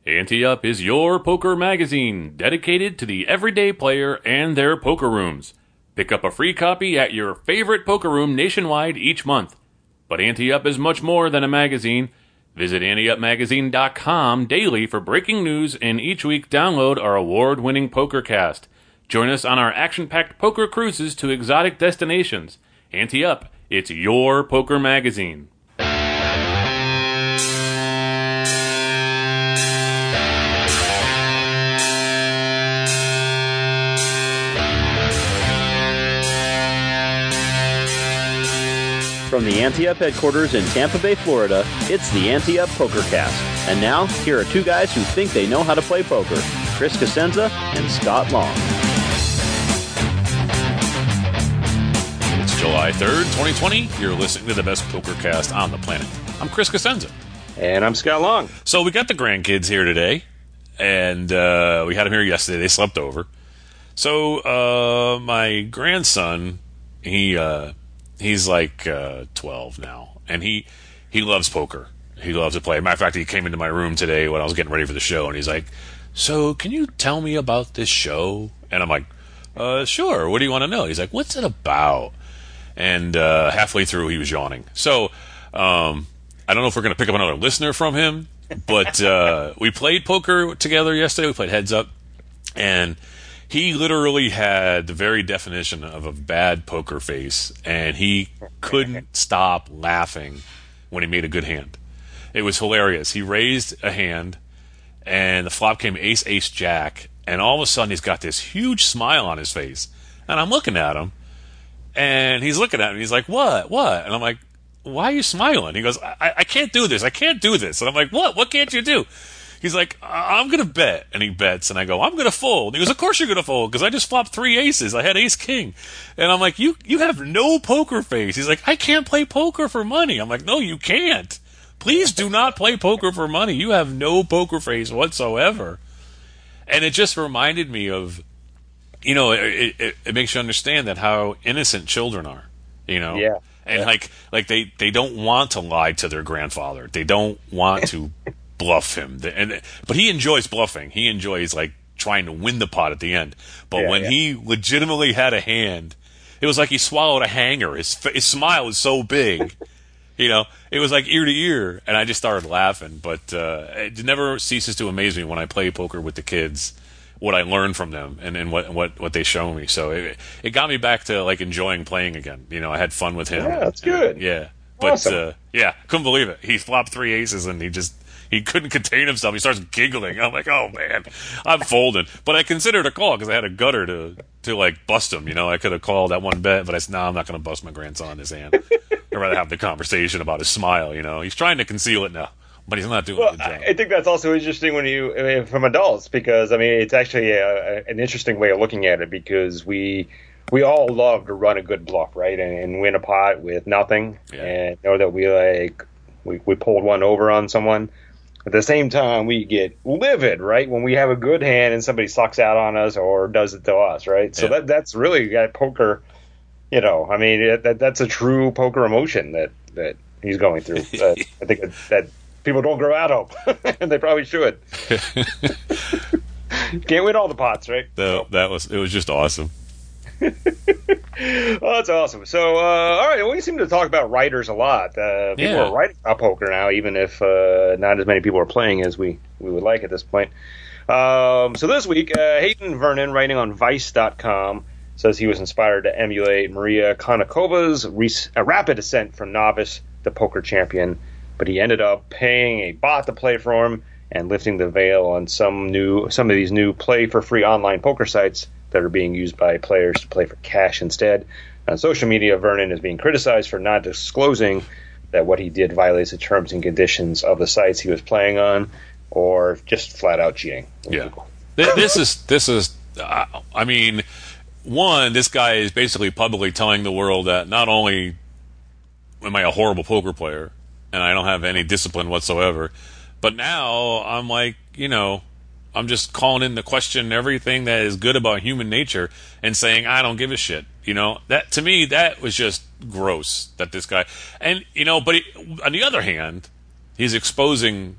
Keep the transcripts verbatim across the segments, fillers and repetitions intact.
Ante Up is your poker magazine dedicated to the everyday player and their poker rooms. Pick up a free copy at your favorite poker room nationwide each month. But Ante Up is much more than a magazine. Visit ante up magazine dot com daily for breaking news, and each week download our award-winning PokerCast. Join us on our action-packed poker cruises to exotic destinations. Ante Up, it's your poker magazine. From the Ante Up headquarters in Tampa Bay, Florida, it's the Ante Up PokerCast. And now, here are two guys who think they know how to play poker, Chris Cosenza and Scott Long. It's July third, twenty twenty. You're listening to the best PokerCast on the planet. I'm Chris Cosenza. And I'm Scott Long. So we got the grandkids here today, and uh, we had them here yesterday. They slept over. So uh, my grandson, he... Uh, He's like uh, twelve now, and he he loves poker. He loves to play. Matter of fact, he came into my room today when I was getting ready for the show, and he's like, "So, can you tell me about this show?" And I'm like, uh, "Sure. What do you want to know?" He's like, "What's it about?" And uh, halfway through, he was yawning. So, um, I don't know if we're going to pick up another listener from him, but uh, we played poker together yesterday. We played Heads Up, and he literally had the very definition of a bad poker face, and he couldn't stop laughing when he made a good hand. It was hilarious. He raised a hand, and the flop came ace, ace, jack, and all of a sudden he's got this huge smile on his face. And I'm looking at him, and he's looking at me. He's like, what, what? And I'm like, why are you smiling? He goes, I, I can't do this. I can't do this. And I'm like, what? What can't you do? He's like, I'm going to bet. And he bets. And I go, I'm going to fold. And he goes, of course you're going to fold, because I just flopped three aces. I had ace king. And I'm like, you you have no poker face. He's like, I can't play poker for money. I'm like, no, you can't. Please do not play poker for money. You have no poker face whatsoever. And it just reminded me of, you know, it, it, it makes you understand that how innocent children are, you know? Yeah. And yeah. like, like they, they don't want to lie to their grandfather. They don't want to bluff him, and but he enjoys bluffing. He enjoys like trying to win the pot at the end. But yeah, when yeah. he legitimately had a hand, it was like he swallowed a hanger. His his smile was so big, you know, it was like ear to ear, and I just started laughing. But uh, it never ceases to amaze me when I play poker with the kids, what I learn from them and, and what what what they show me. So it it got me back to like enjoying playing again. You know, I had fun with him. Yeah, that's good. And, yeah, but awesome. uh, yeah, couldn't believe it. He flopped three aces, and he just. He couldn't contain himself. He starts giggling. I'm like, oh, man, I'm folding. But I considered a call because I had a gutter to, to like, bust him. You know, I could have called that one bet, but I said, no, I'm not going to bust my grandson on his hand. I'd rather have the conversation about his smile, you know. He's trying to conceal it now, but he's not doing well, a good job. I think that's also interesting when you, I mean, from adults, because, I mean, it's actually a, an interesting way of looking at it, because we we all love to run a good bluff, right, and, and win a pot with nothing, yeah. and know that we, like, we, we pulled one over on someone. At the same time, we get livid, right, when we have a good hand and somebody sucks out on us or does it to us, right? So yeah. that that's really that poker, you know, I mean, it, that that's a true poker emotion that, that he's going through. uh, I think that, that people don't grow out of, and they probably should. Can't win all the pots, right? No, that was it was just awesome. Well, that's awesome. So, uh, all right, we seem to talk about writers a lot. Uh, people yeah. are writing about poker now, even if uh, not as many people are playing as we, we would like at this point. Um, so this week, uh, Hayden Vernon, writing on Vice dot com, says he was inspired to emulate Maria Konikova's re- a rapid ascent from novice to poker champion, but he ended up paying a bot to play for him and lifting the veil on some new some of these new play-for-free online poker sites that are being used by players to play for cash instead. On social media, Vernon is being criticized for not disclosing that what he did violates the terms and conditions of the sites he was playing on, or just flat-out cheating. Yeah. This is, this is uh, I mean, one, this guy is basically publicly telling the world that not only am I a horrible poker player, and I don't have any discipline whatsoever, but now I'm like, you know, I'm just calling into question everything that is good about human nature and saying, I don't give a shit. You know, that to me, that was just gross that this guy, and, you know, but he, on the other hand, he's exposing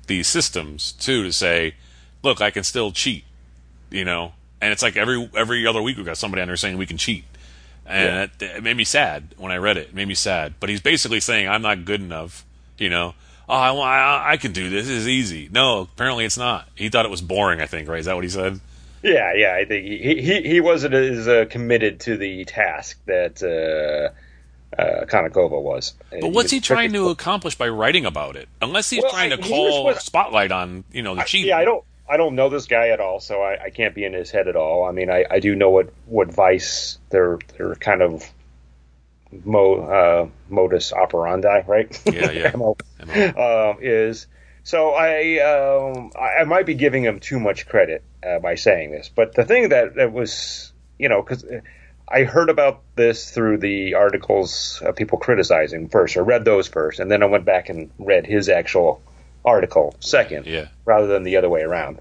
these systems too to say, look, I can still cheat, you know. And it's like every every other week we've got somebody on there saying we can cheat, and yeah. it, it made me sad when I read it. It made me sad. But he's basically saying I'm not good enough, you know. Oh, I, I, I can do this. This is easy. No, apparently it's not. He thought it was boring. I think, right? Is that what he said? Yeah, yeah. I think he he, he wasn't as uh, committed to the task that uh, uh, Konnikova was. But what's he trying to accomplish by writing about it? Unless he's well, trying to I, call was, spotlight on, you know, the cheating. Yeah, I don't. I don't know this guy at all, so I, I can't be in his head at all. I mean, I, I do know what, what Vice, their their kind of mo, uh, modus operandi, right? Yeah, yeah. M O, um, is. So I, um, I I might be giving him too much credit uh, by saying this, but the thing that, that was, you know, because I heard about this through the articles of people criticizing first, or read those first, and then I went back and read his actual article second, yeah. rather than the other way around.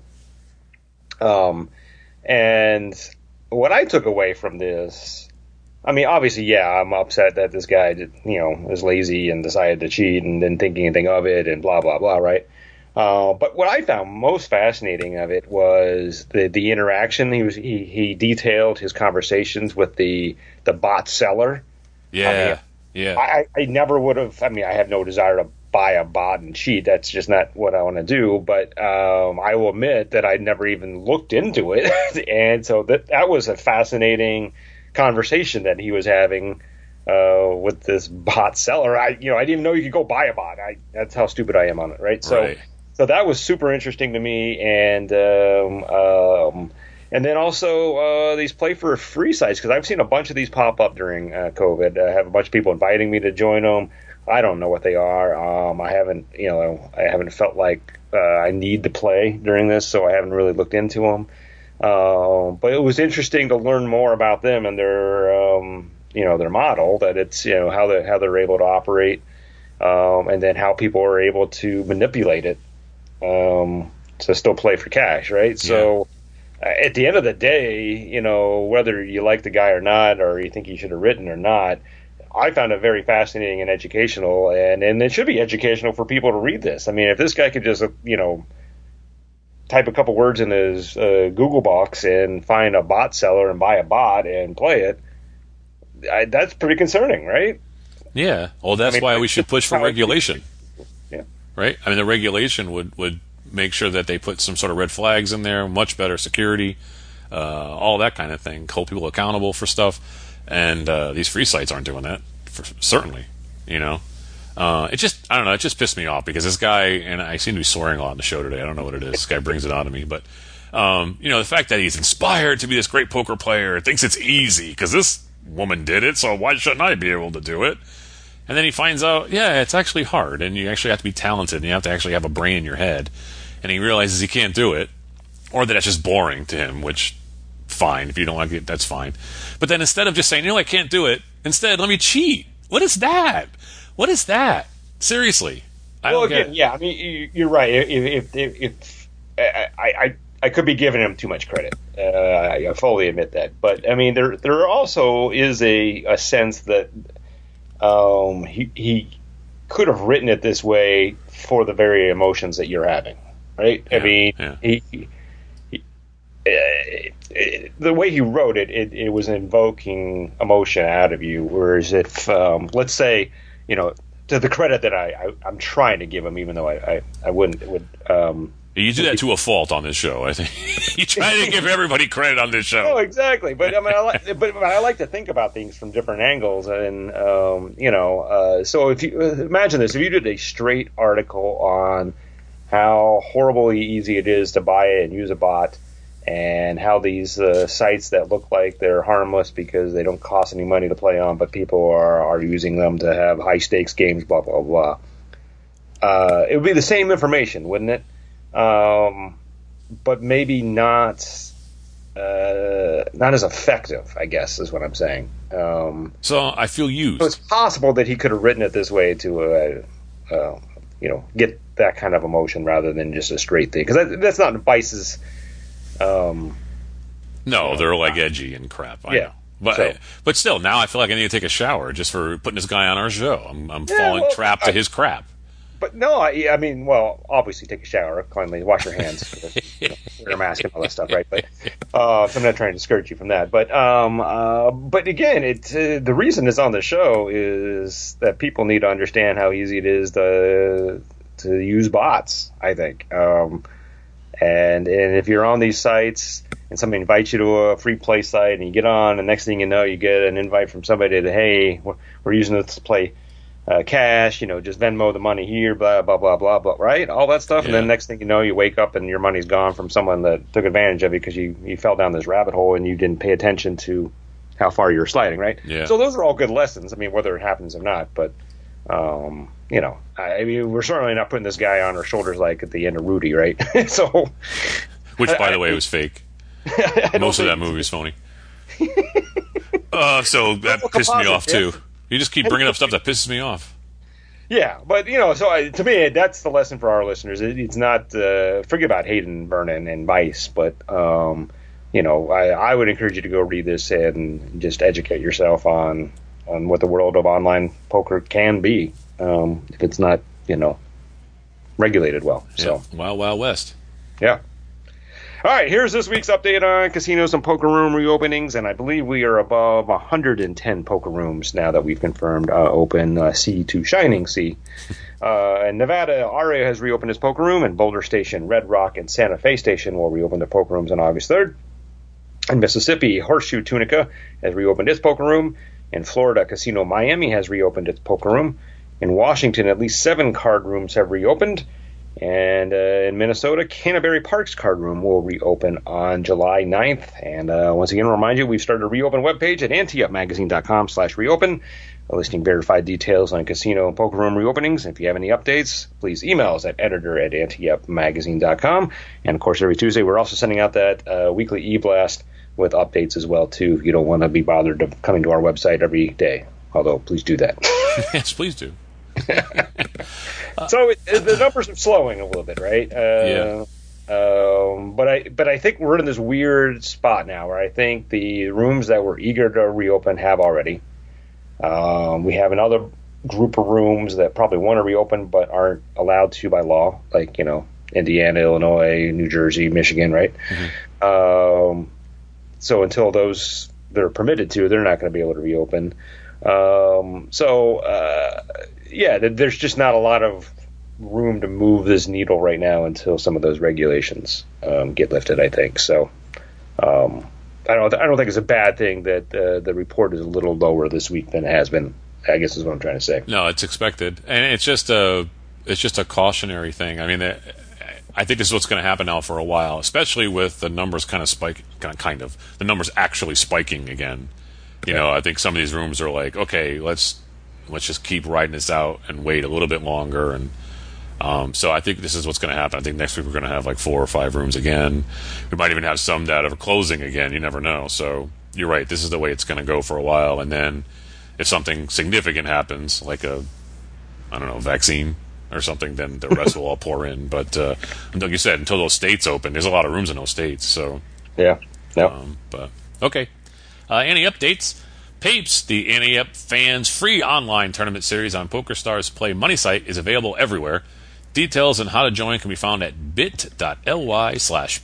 Um, and what I took away from this, I mean, obviously, yeah, I'm upset that this guy, you know, is lazy and decided to cheat and didn't think anything of it and blah, blah, blah, right? Uh, but what I found most fascinating of it was the, the interaction. He was he, he detailed his conversations with the the bot seller. Yeah, I mean, yeah. I, I never would have. I mean, I have no desire to buy a bot and cheat. That's just not what I want to do. But um, I will admit that I never even looked into it, and so that that was a fascinating conversation that he was having uh, with this bot seller. I, you know, I didn't even know you could go buy a bot. I, that's how stupid I am on it, right? So, right. so that was super interesting to me, and um, um, and then also uh, these play for free sites, because I've seen a bunch of these pop up during uh, COVID. I have a bunch of people inviting me to join them. I don't know what they are. Um, I haven't, you know, I haven't felt like uh, I need to play during this, so I haven't really looked into them. Uh, but it was interesting to learn more about them and their, um, you know, their model. That it's, you know, how they how they're able to operate, um, and then how people are able to manipulate it um, to still play for cash, right? Yeah. So uh, at the end of the day, you know, whether you like the guy or not, or you think he should have written or not, I found it very fascinating and educational, and, and it should be educational for people to read this. I mean, if this guy could just, you know, type a couple words in his uh, Google box and find a bot seller and buy a bot and play it, I, that's pretty concerning, right? Yeah. Well, that's I mean, why we should push for regulation. Yeah. Right? I mean, the regulation would, would make sure that they put some sort of red flags in there, much better security, uh, all that kind of thing, hold people accountable for stuff. And uh, these free sites aren't doing that, for, certainly, you know. Uh, it just, I don't know, it just pissed me off because this guy, and I seem to be swearing a lot on the show today. I don't know what it is. This guy brings it on to me. But, um, you know, the fact that he's inspired to be this great poker player, thinks it's easy because this woman did it, so why shouldn't I be able to do it? And then he finds out, yeah, it's actually hard, and you actually have to be talented, and you have to actually have a brain in your head. And he realizes he can't do it, or that it's just boring to him, which... fine. If you don't like it, that's fine. But then instead of just saying, no, I can't do it, instead, let me cheat. What is that? What is that? Seriously. I well, don't again, get it. yeah, I mean, you're right. If, if, if, if I, I, I could be giving him too much credit. Uh, I fully admit that. But, I mean, there there also is a, a sense that um, he, he could have written it this way for the very emotions that you're having, right? Yeah, I mean, yeah. he... It, it, the way he wrote it, it, it was invoking emotion out of you. Whereas if, um, let's say, you know, to the credit that I, I, I'm trying to give him, even though I, I, I wouldn't, would. Um, you do that to a fault on this show, I think. You try to give everybody credit on this show. Oh, exactly. But I mean, I like, but, but I like to think about things from different angles, and um, you know, uh, so if you imagine this, if you did a straight article on how horribly easy it is to buy and use a bot, and how these uh, sites that look like they're harmless because they don't cost any money to play on, but people are, are using them to have high-stakes games, blah, blah, blah. Uh, it would be the same information, wouldn't it? Um, but maybe not uh, not as effective, I guess, is what I'm saying. Um, so I feel used. So it's possible that he could have written it this way to, uh, uh, you know, get that kind of emotion rather than just a straight thing. Because that, that's not Vice's... Um, no, they're like edgy and crap. I yeah, know. But so. but still, now I feel like I need to take a shower just for putting this guy on our show. I'm, I'm yeah, falling well, trapped I, to his crap. but no, I, I mean, well, obviously take a shower, cleanly, wash your hands, you know, wear a mask and all that stuff, right? But uh, so I'm not trying to discourage you from that. But um, uh, but again, it uh, the reason it's on the show is that people need to understand how easy it is to to use bots. I think, um, and and if you're on these sites and somebody invites you to a free play site and you get on, and next thing you know, you get an invite from somebody that, hey, we're, we're using this to play uh, cash, you know, just Venmo the money here, blah, blah, blah, blah, blah, right? All that stuff. Yeah. And then next thing you know, you wake up and your money's gone from someone that took advantage of you because you, you fell down this rabbit hole and you didn't pay attention to how far you were sliding, right? Yeah. So those are all good lessons. I mean, whether it happens or not, but, um, you know, I, I mean, we're certainly not putting this guy on our shoulders like at the end of Rudy, right? so, Which, by I, the way, I, was fake. Most of that movie is phony. uh, so that pissed me off too. You just keep bringing up stuff that pisses me off. Yeah, but you know, so I, to me, that's the lesson for our listeners. It, it's not uh, forget about Hayden Vernon and Vice, but um, you know, I, I would encourage you to go read this and just educate yourself on on what the world of online poker can be um, if it's not, you know, regulated well. So yeah. Wild Wild West. Yeah. All right, here's this week's update on casinos and poker room reopenings, and I believe we are above one hundred ten poker rooms now that we've confirmed uh, open uh, sea to Shining Sea. Uh, and Nevada, Aria has reopened its poker room, and Boulder Station, Red Rock, and Santa Fe Station will reopen their poker rooms on August third. In Mississippi, Horseshoe Tunica has reopened its poker room. In Florida, Casino Miami has reopened its poker room. In Washington, at least seven card rooms have reopened. And uh, in Minnesota, Canterbury Park's card room will reopen on July ninth. And uh, once again, I'll remind you, we've started a reopen webpage at anteupmagazine.com slash reopen, listing verified details on casino and poker room reopenings. If you have any updates, please email us at editor at anteupmagazine.com. And, of course, every Tuesday, we're also sending out that uh, weekly e-blast with updates as well, too, if you don't want to be bothered of coming to our website every day. Although, please do that. Yes, please do. So it, it, the numbers are slowing a little bit, right? Uh, yeah. Um, but I but I think we're in this weird spot now where I think the rooms that were eager to reopen have already. Um, we have another group of rooms that probably want to reopen but aren't allowed to by law, like, you know, Indiana, Illinois, New Jersey, Michigan, right? Mm-hmm. Um, so until those that are permitted to, they're not going to be able to reopen. Um, so, uh, yeah, there's just not a lot of room to move this needle right now until some of those regulations um, get lifted, I think. So, um, I don't, I don't think it's a bad thing that uh, the report is a little lower this week than it has been, I guess is what I'm trying to say. No, it's expected. And it's just a, it's just a cautionary thing. I mean, I think this is what's going to happen now for a while, especially with the numbers kind of spike, kind of, kind of, the numbers actually spiking again. You know, I think some of these rooms are like, okay, let's let's just keep riding this out and wait a little bit longer. And um, so I think this is what's going to happen. I think next week we're going to have like four or five rooms again. We might even have some that are closing again. You never know. So you're right. This is the way it's going to go for a while. And then if something significant happens, like a, I don't know, vaccine or something, then the rest will all pour in. But uh, like you said, until those states open, there's a lot of rooms in those states. So yeah, yeah. Um, but okay. Uh, any updates? Papes, the Ante-Up Fans free online tournament series on PokerStars Play Money site, is available everywhere. Details on how to join can be found at bit.ly slash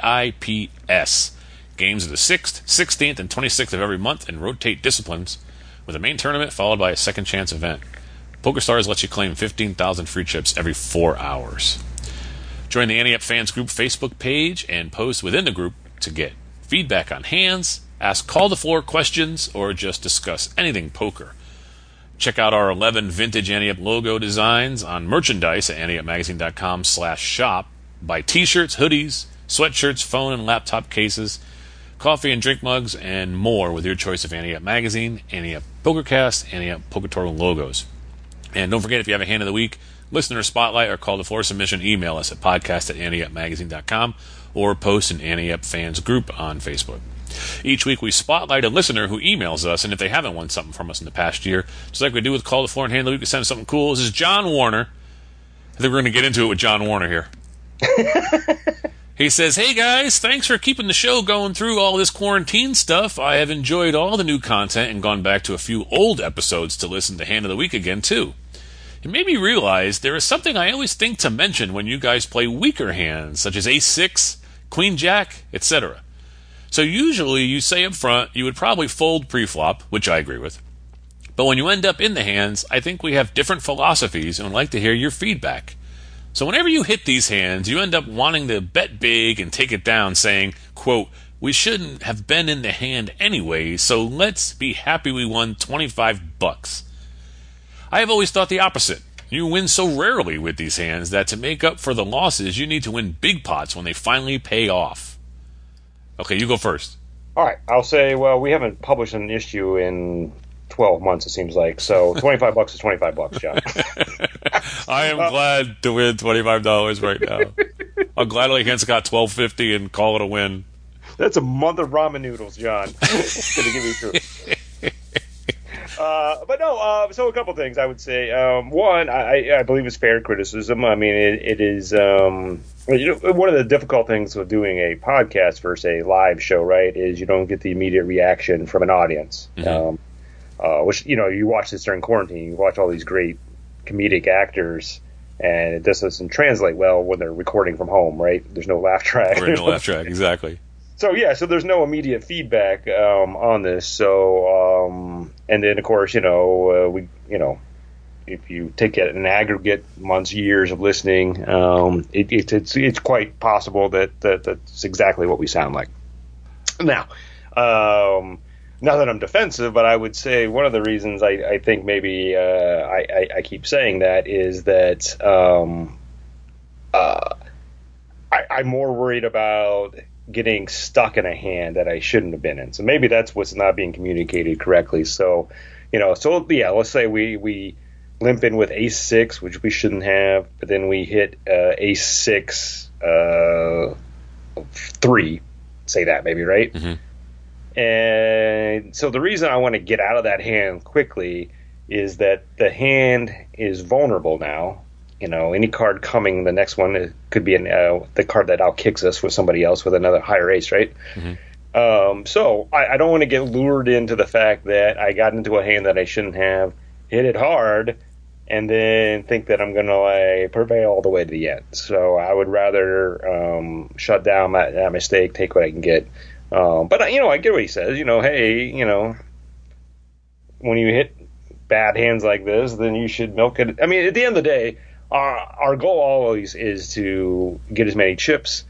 PAIPS. Games are the sixth, sixteenth, and twenty-sixth of every month and rotate disciplines, with a main tournament followed by a second chance event. PokerStars lets you claim fifteen thousand free chips every four hours. Join the Ante-Up Fans group Facebook page and post within the group to get feedback on hands, ask call-the-floor questions, or just discuss anything poker. Check out our eleven vintage Ante-Up logo designs on merchandise at anteupmagazine.com slash shop. Buy t-shirts, hoodies, sweatshirts, phone and laptop cases, coffee and drink mugs, and more with your choice of Ante-Up Magazine, Ante-Up PokerCast, Ante-Up Poker Tour logos. And don't forget, if you have a hand of the week, listener spotlight, or call-the-floor submission, email us at podcast at anteupmagazine.com or post an Ante-Up Fans group on Facebook. Each week we spotlight a listener who emails us, and if they haven't won something from us in the past year, just like we do with Call the Floor and Hand of the Week, we send us something cool. This is John Warner. I think we're going to get into it with John Warner here. He says, "Hey guys, thanks for keeping the show going through all this quarantine stuff. I have enjoyed all the new content and gone back to a few old episodes to listen to Hand of the Week again too. it made me realize there is something I always think to mention when you guys play weaker hands, such as ace six, queen jack, et cetera. So usually you say up front you would probably fold preflop, which I agree with. But when you end up in the hands, I think we have different philosophies and would like to hear your feedback. So whenever you hit these hands, you end up wanting to bet big and take it down, saying, quote, we shouldn't have been in the hand anyway, so let's be happy we won twenty-five bucks. I have always thought the opposite. You win so rarely with these hands that to make up for the losses, you need to win big pots when they finally pay off. Okay, you go first. All right, I'll say, well, we haven't published an issue in twelve months, it seems like, so twenty-five bucks is twenty-five bucks, John. I am uh, glad to win twenty-five dollars right now. I'll gladly against got twelve fifty and call it a win. That's a month of ramen noodles, John. Gonna give you truth. Uh, but no, uh, so a couple things I would say. Um, one, I, I believe it's fair criticism. I mean, it, it is um, you know, one of the difficult things with doing a podcast versus a live show, right, is you don't get the immediate reaction from an audience. Mm-hmm. Um, uh, which, you know, you watch this during quarantine, you watch all these great comedic actors, and it just doesn't translate well when they're recording from home, right? There's no laugh track. There's no laugh track, exactly. So, yeah, so there's no immediate feedback um, on this. So, um, and then, of course, you know, uh, we, you know, if you take it an aggregate months, years of listening, um, it, it, it's it's quite possible that, that that's exactly what we sound like. Now, um, not that I'm defensive, but I would say one of the reasons I, I think maybe uh, I, I, I keep saying that is that um, uh, I, I'm more worried about getting stuck in a hand that I shouldn't have been in. So maybe that's what's not being communicated correctly. So, you know, so yeah, let's say we, we limp in with ace six, which we shouldn't have, but then we hit uh, ace six, uh, three, say that maybe, right? Mm-hmm. And so the reason I want to get out of that hand quickly is that the hand is vulnerable now. You know, any card coming, the next one could be an, uh, the card that outkicks us with somebody else with another higher ace, right? Mm-hmm. Um, so I, I don't want to get lured into the fact that I got into a hand that I shouldn't have, hit it hard, and then think that I'm going to like prevail all the way to the end. So I would rather um, shut down that, that mistake, take what I can get. Um, but, you know, I get what he says. You know, hey, you know, when you hit bad hands like this, then you should milk it. I mean, at the end of the day, Our, our goal always is to get as many chips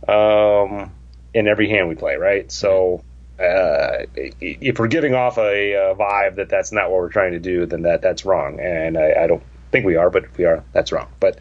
um, in every hand we play, right? So uh, if we're giving off a, a vibe that that's not what we're trying to do, then that that's wrong. And I, I don't think we are, but if we are, that's wrong. But,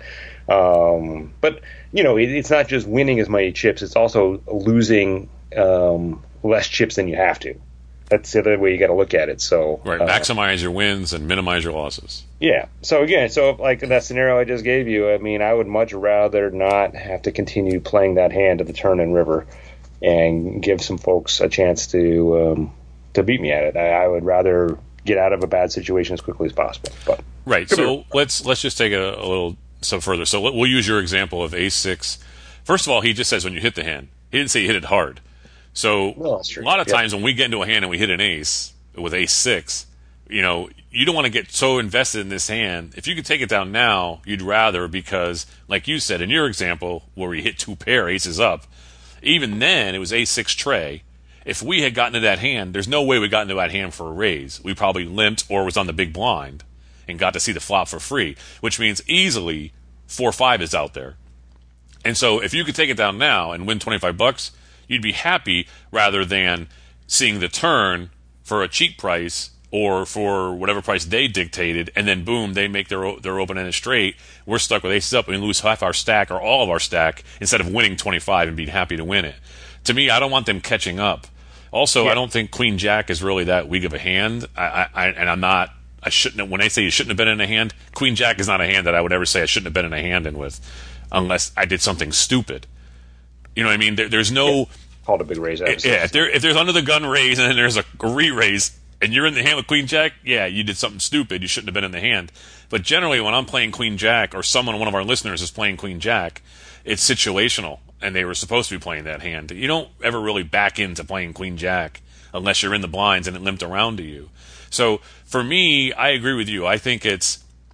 um, but you know, it, it's not just winning as many chips. It's also losing um, less chips than you have to. That's the other way you got to look at it. So right, uh, maximize your wins and minimize your losses. Yeah. So again, so like that scenario I just gave you, I mean, I would much rather not have to continue playing that hand at the turn and river, and give some folks a chance to um, to beat me at it. I, I would rather get out of a bad situation as quickly as possible. But right. So be- let's let's just take a, a little step further. So we'll use your example of ace six. First of all, he just says when you hit the hand. He didn't say you hit it hard. So well, a lot of times yep. when we get into a hand and we hit an ace with ace six, you know, you don't want to get so invested in this hand. If you could take it down now, you'd rather, because like you said in your example where we hit two pair aces up, even then it was ace six tray. If we had gotten to that hand, there's no way we got into that hand for a raise. We probably limped or was on the big blind and got to see the flop for free, which means easily four five is out there. And so if you could take it down now and win twenty-five bucks, you'd be happy rather than seeing the turn for a cheap price or for whatever price they dictated, and then boom, they make their their open-ended straight. We're stuck with aces up and we lose half our stack or all of our stack instead of winning twenty-five and being happy to win it. To me, I don't want them catching up. Also, yeah. I don't think Queen Jack is really that weak of a hand. I, I, and I'm not. I shouldn't. Have, when I say you shouldn't have been in a hand, Queen Jack is not a hand that I would ever say I shouldn't have been in a hand in with, unless I did something stupid. You know what I mean? There, there's no yeah. called a big raise. Yeah, if, there, if there's under the gun raise and then there's a re-raise and you're in the hand with Queen Jack, yeah, you did something stupid. You shouldn't have been in the hand. But generally, when I'm playing Queen Jack or someone, one of our listeners is playing Queen Jack, it's situational, and they were supposed to be playing that hand. You don't ever really back into playing Queen Jack unless you're in the blinds and it limped around to you. So for me, I agree with you. I think it's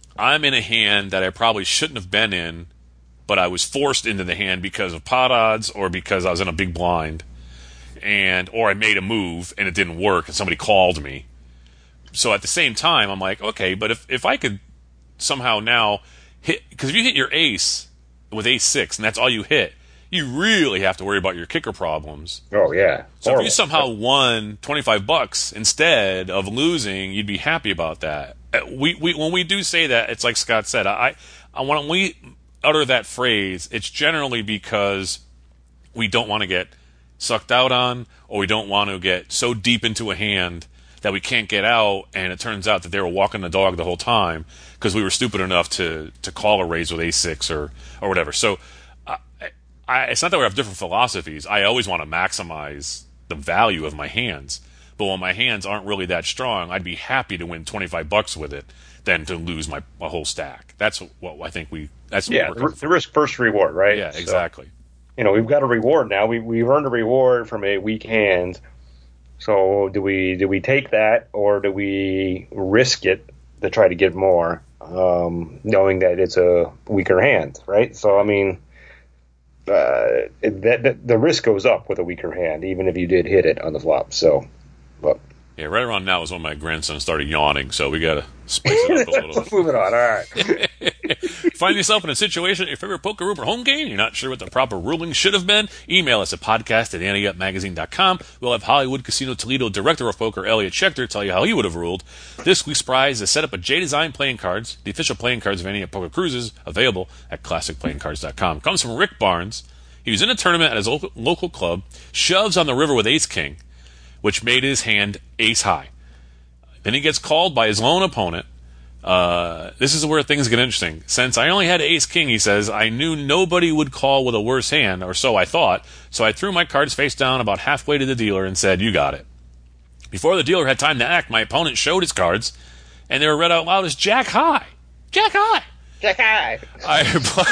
I'm in a hand that I probably shouldn't have been in, but I was forced into the hand because of pot odds or because I was in a big blind, and or I made a move and it didn't work and somebody called me. So at the same time, I'm like, okay, but if, if I could somehow now hit, because if you hit your ace with ace six and that's all you hit, you really have to worry about your kicker problems. Oh, yeah. So Horrible. if you somehow won twenty-five bucks instead of losing, you'd be happy about that. We, we when we do say that, it's like Scott said, I, I when we utter that phrase, it's generally because we don't want to get sucked out on, or we don't want to get so deep into a hand that we can't get out, and it turns out that they were walking the dog the whole time because we were stupid enough to, to call a raise with ace six or, or whatever. So I, I, it's not that we have different philosophies. I always want to maximize the value of my hands. But when my hands aren't really that strong, I'd be happy to win twenty-five bucks with it than to lose my, my whole stack. That's what I think we, that's what yeah, we're the, the risk first reward, right? Yeah, So, exactly. you know, we've got a reward now. We, we've earned a reward from a weak hand. So do we do we take that, or do we risk it to try to get more, um, knowing that it's a weaker hand, right? So, I mean, uh, it, that, that the risk goes up with a weaker hand, even if you did hit it on the flop. So, but Yeah, right around now is when my grandson started yawning, so we got to spice it up a little bit. moving on. All right. Find yourself in a situation at your favorite poker room or home game, you're not sure what the proper ruling should have been? Email us at podcast at ante up magazine dot com. We'll have Hollywood Casino Toledo Director of Poker Elliot Schechter tell you how he would have ruled. This week's prize is set up of J-Design playing cards, the official playing cards of Ante Up Poker Cruises, available at classic playing cards dot com. Comes from Rick Barnes. He was in a tournament at his local, local club, shoves on the river with ace-king, which made his hand ace-high. Then he gets called by his lone opponent. Uh, this is where things get interesting. Since I only had ace-king, he says, I knew nobody would call with a worse hand, or so I thought, so I threw my cards face down about halfway to the dealer and said, you got it. Before the dealer had time to act, my opponent showed his cards, and they were read out loud as Jack High. Jack High! Jack High! I,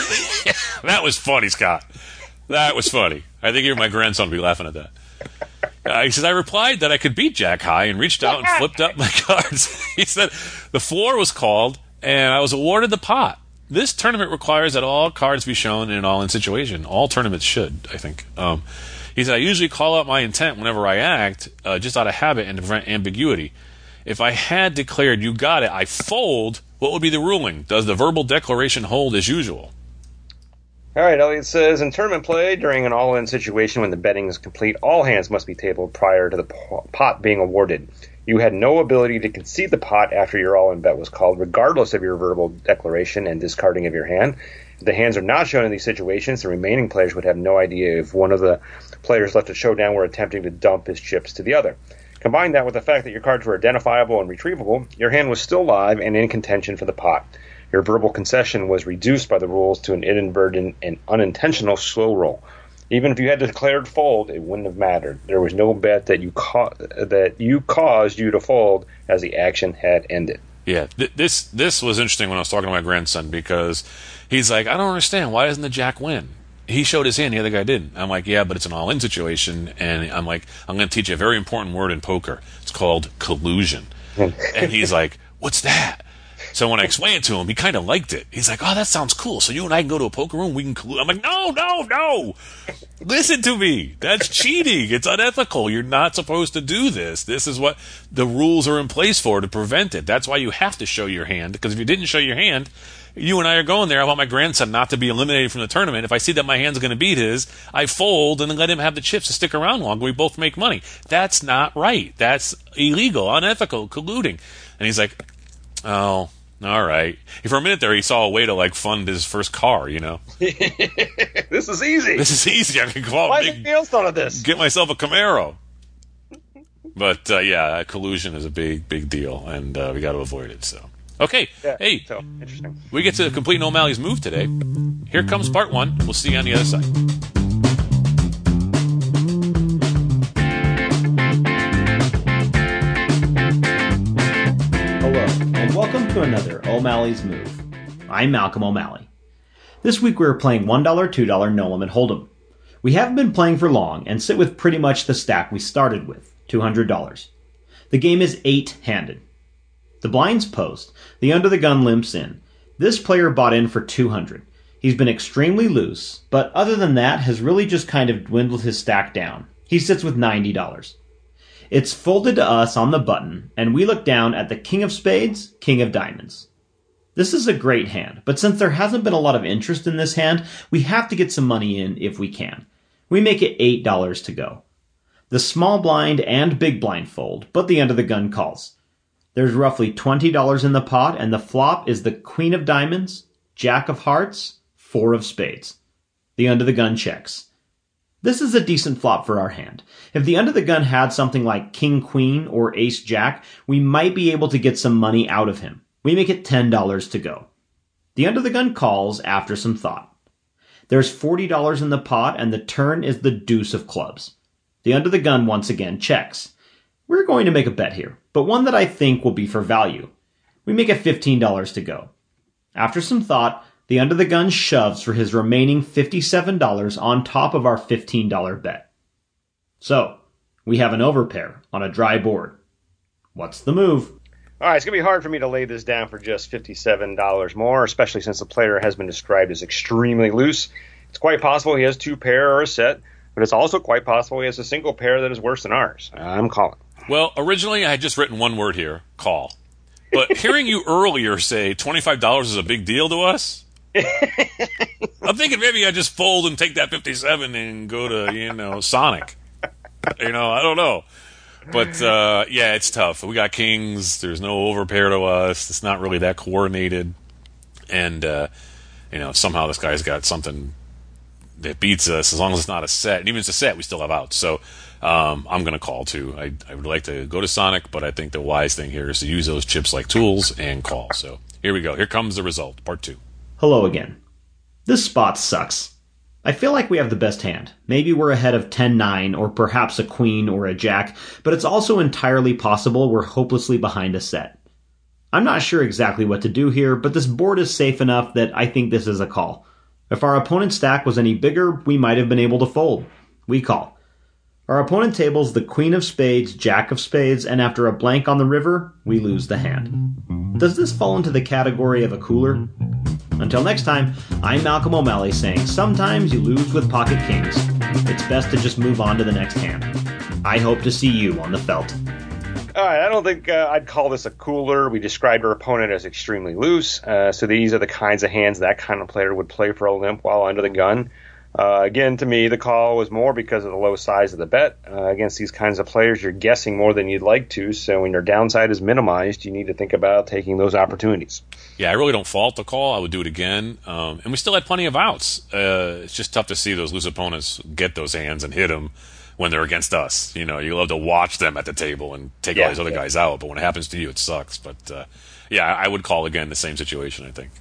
that was funny, Scott. That was funny. I think even my grandson would be laughing at that. Uh, he says, I replied that I could beat Jack High and reached out and flipped up my cards. He said, the floor was called and I was awarded the pot. This tournament requires that all cards be shown in an all-in situation. All tournaments should, I think. Um, he said, I usually call out my intent whenever I act, uh, just out of habit and to prevent ambiguity. If I had declared, you got it, I fold, what would be the ruling? Does the verbal declaration hold as usual? All right, Elliot says, in tournament play, during an all-in situation when the betting is complete, all hands must be tabled prior to the pot being awarded. You had no ability to concede the pot after your all-in bet was called, regardless of your verbal declaration and discarding of your hand. If the hands are not shown in these situations, the remaining players would have no idea if one of the players left a showdown were attempting to dump his chips to the other. Combine that with the fact that your cards were identifiable and retrievable, your hand was still live and in contention for the pot. Your verbal concession was reduced by the rules to an inadvertent and unintentional slow roll. Even if you had declared fold, it wouldn't have mattered. There was no bet that you ca- that you caused you to fold as the action had ended. Yeah, th- this this was interesting when I was talking to my grandson because he's like, I don't understand. Why doesn't the jack win? He showed his hand, the other guy didn't. I'm like, yeah, but it's an all-in situation, and I'm like, I'm going to teach you a very important word in poker. It's called collusion. And he's like, what's that? So when I explained it to him, he kind of liked it. He's like, oh, that sounds cool. So you and I can go to a poker room, we can collude. I'm like, no, no, no. Listen to me. That's cheating. It's unethical. You're not supposed to do this. This is what the rules are in place for, to prevent it. That's why you have to show your hand, because if you didn't show your hand, you and I are going there. I want my grandson not to be eliminated from the tournament. If I see that my hand's going to beat his, I fold and let him have the chips to stick around longer. We both make money. That's not right. That's illegal, unethical, colluding. And he's like, oh, all right. For a minute there, he saw a way to like fund his first car, you know. This is easy. This is easy. I can go out Why and didn't make, else thought of this? get myself a Camaro. But uh, yeah, collusion is a big, big deal, and uh, we got to avoid it. So, okay. Yeah, Hey, so interesting. we get to complete O'Malley's move today. Here comes part one. We'll see you on the other side. Hello, and welcome to another O'Malley's Move. I'm Malcolm O'Malley. This week we're playing one dollar, two dollar No Limit Hold'em. We haven't been playing for long and sit with pretty much the stack we started with, two hundred dollars. The game is eight-handed. The blinds post, the under the gun limps in, This player bought in for two hundred. He's been extremely loose, but other than that has really just kind of dwindled his stack down. He sits with ninety dollars. It's folded to us on the button, and we look down at the King of Spades, King of Diamonds. This is a great hand, but since there hasn't been a lot of interest in this hand, we have to get some money in if we can. We make it eight dollars to go. The small blind and big blind fold, but the under the gun calls. There's roughly twenty dollars in the pot, and the flop is the Queen of Diamonds, Jack of Hearts, Four of Spades. The under the gun checks. This is a decent flop for our hand. If the under the gun had something like King Queen or Ace Jack, we might be able to get some money out of him. We make it ten dollars to go. The under the gun calls after some thought. There's forty dollars in the pot, and the turn is the deuce of clubs. The under the gun once again checks. We're going to make a bet here, but one that I think will be for value. We make it fifteen dollars to go. After some thought, the under the gun shoves for his remaining fifty-seven dollars on top of our fifteen dollars bet. So, we have an overpair on a dry board. What's the move? All right, it's going to be hard for me to lay this down for just fifty-seven dollars more, especially since the player has been described as extremely loose. It's quite possible he has two pair or a set, but it's also quite possible he has a single pair that is worse than ours. I'm calling. Well, originally I had just written one word here, call. But hearing you earlier say twenty-five dollars is a big deal to us, I'm thinking maybe I just fold and take that fifty-seven and go to, you know, Sonic. You know, I don't know. But, uh, yeah, it's tough. We got kings. There's no overpair to us. It's not really that coordinated. And, uh, you know, somehow this guy's got something that beats us, as long as it's not a set. And even if it's a set, we still have outs. So um, I'm going to call, too. I, I would like to go to Sonic, but I think the wise thing here is to use those chips like tools and call. So here we go. Here comes the result, part two. Hello again. This spot sucks. I feel like we have the best hand. Maybe we're ahead of ten nine or perhaps a queen or a jack, but it's also entirely possible we're hopelessly behind a set. I'm not sure exactly what to do here, but this board is safe enough that I think this is a call. If our opponent's stack was any bigger, we might have been able to fold. We call. Our opponent tables the Queen of Spades, Jack of Spades, and after a blank on the river, we lose the hand. Does this fall into the category of a cooler? Until next time, I'm Malcolm O'Malley saying sometimes you lose with pocket kings. It's best to just move on to the next hand. I hope to see you on the felt. All right, I don't think uh, I'd call this a cooler. We described our opponent as extremely loose, uh, so these are the kinds of hands that kind of player would play for a limp while under the gun. Uh, again, to me, the call was more because of the low size of the bet. Uh, against these kinds of players, you're guessing more than you'd like to, so when your downside is minimized, you need to think about taking those opportunities. Yeah, I really don't fault the call. I would do it again. Um, and we still had plenty of outs. Uh, it's just tough to see those loose opponents get those hands and hit them when they're against us. You know, you love to watch them at the table and take yeah, all these other yeah. guys out, but when it happens to you, it sucks. But, uh, yeah, I would call again the same situation, I think.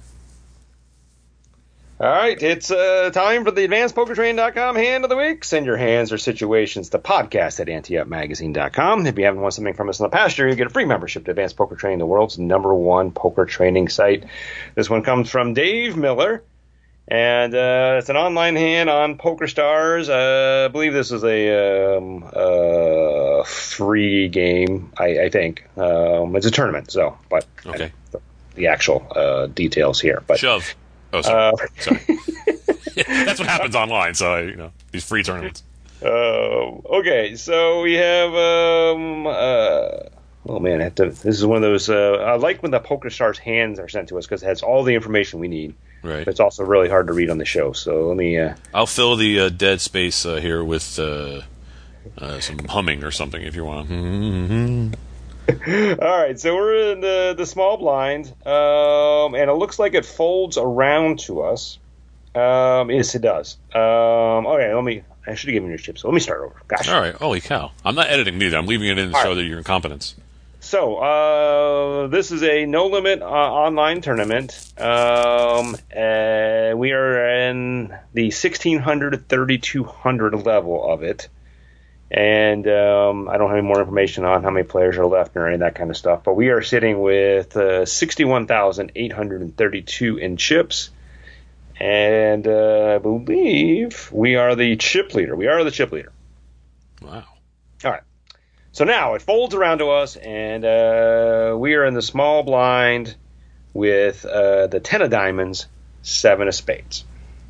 All right, it's uh, time for the advanced poker training dot com hand of the week. Send your hands or situations to podcast at ante up magazine dot com. If you haven't won something from us in the past year, you get a free membership to Advanced Poker Training, the world's number one poker training site. This one comes from Dave Miller, and uh, it's an online hand on PokerStars. Uh, I believe this is a um, uh, free game, I, I think. Um, it's a tournament, so, but Okay. I, the actual uh, details here. But Shove. Oh, sorry. Uh, sorry. That's what happens online, so, I, you know, these free tournaments. Uh, okay, so we have, um, uh, oh man, I have to, this is one of those, uh, I like when the PokerStars hands are sent to us because it has all the information we need. Right. But it's also really hard to read on the show, so let me, uh, I'll fill the uh, dead space uh, here with uh, uh, some humming or something if you want. Mm-hmm. All right, so we're in the, the small blind, um, and it looks like it folds around to us. Um, yes, it does. Um, okay, let me, I should have given you your chips, so let me start over. Gosh. All right. Holy cow. I'm not editing neither. I'm leaving it in to All show right. that your incompetence. So, uh, this is a no-limit uh, online tournament. Um, uh, we are in the sixteen hundred to thirty-two hundred level of it. And um, I don't have any more information on how many players are left or any of that kind of stuff. But we are sitting with uh, sixty-one thousand eight hundred thirty-two in chips. And uh, I believe we are the chip leader. We are the chip leader. Wow. All right. So now it folds around to us, and uh, we are in the small blind with uh, the ten of diamonds, seven of spades.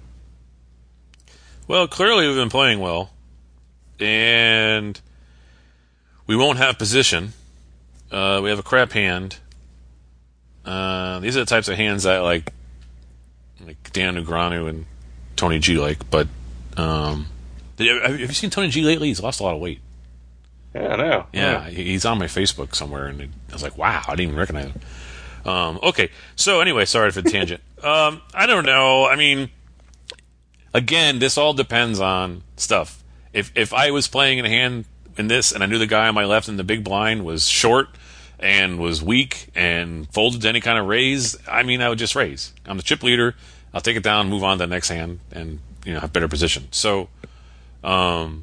Well, clearly we've been playing well, and we won't have position. Uh, we have a crap hand. Uh, these are the types of hands that like, like Dan Negreanu and Tony G like. But um, did, have you seen Tony G lately? He's lost a lot of weight. Yeah, I know. Yeah, yeah. He's on my Facebook somewhere, and I was like, wow, I didn't even recognize him. Um, okay, so anyway, sorry for the tangent. Um, I don't know. I mean, again, this all depends on stuff. If if I was playing in a hand in this, and I knew the guy on my left in the big blind was short and was weak and folded to any kind of raise, I mean, I would just raise. I'm the chip leader. I'll take it down, move on to the next hand, and you know have better position. So, um,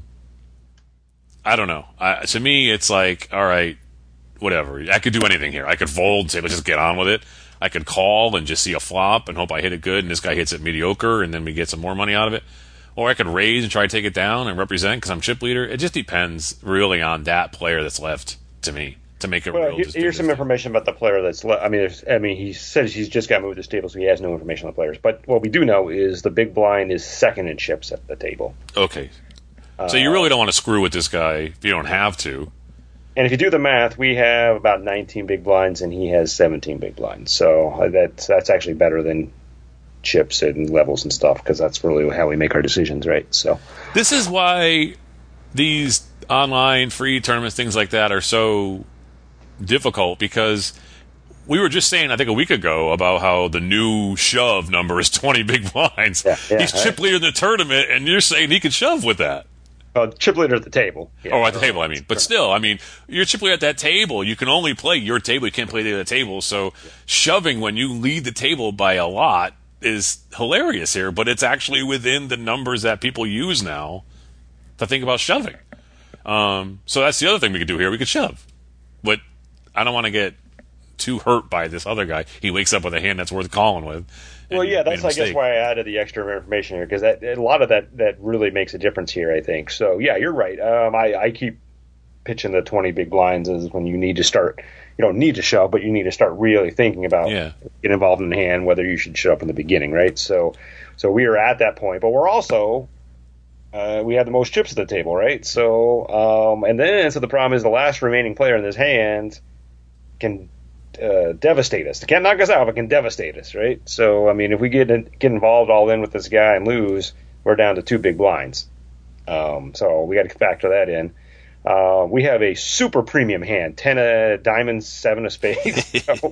I don't know. I, to me, it's like, all right, whatever. I could do anything here. I could fold and say, let's just get on with it. I could call and just see a flop and hope I hit it good, and this guy hits it mediocre, and then we get some more money out of it. Or I could raise and try to take it down and represent because I'm chip leader. It just depends really on that player that's left to me to make it well, real. Here, here's some information about the player that's left. I mean, there's, I mean, he says he's just got moved to this table, so he has no information on the players. But what we do know is the big blind is second in chips at the table. Okay. So you really don't want to screw with this guy if you don't have to. And if you do the math, we have about nineteen big blinds, and he has seventeen big blinds. So that's that's actually better than chips and levels and stuff, because that's really how we make our decisions, right? So this is why these online free tournaments, things like that, are so difficult, because we were just saying, I think a week ago, about how the new shove number is twenty big blinds. Yeah, yeah, He's chip leader in the tournament, and you're saying he could shove with that. Uh, chip leader at the table. Yeah. Oh, at the table, I mean. But still, I mean, you're chip leader at that table. You can only play your table. You can't play the other table. So shoving when you lead the table by a lot is hilarious here, but it's actually within the numbers that people use now to think about shoving. Um, so that's the other thing we could do here. We could shove. But I don't want to get too hurt by this other guy. He wakes up with a hand that's worth calling with. Well, yeah, that's I guess why I added the extra information here, because that a lot of that that really makes a difference here, I think. So yeah, you're right. Um, I, I keep pitching the twenty big blinds as when you need to start. You don't need to shove, but you need to start really thinking about yeah. get involved in the hand, whether you should shove in the beginning, right? So, so we are at that point, but we're also uh, we have the most chips at the table, right? So, um, and then so the problem is the last remaining player in this hand can. Uh, devastate us. They can't knock us out, but can devastate us, right? So, I mean, if we get in, get involved all in with this guy and lose, we're down to two big blinds. Um, so we got to factor that in. Uh, we have a super premium hand: ten of diamonds, seven of spades. So,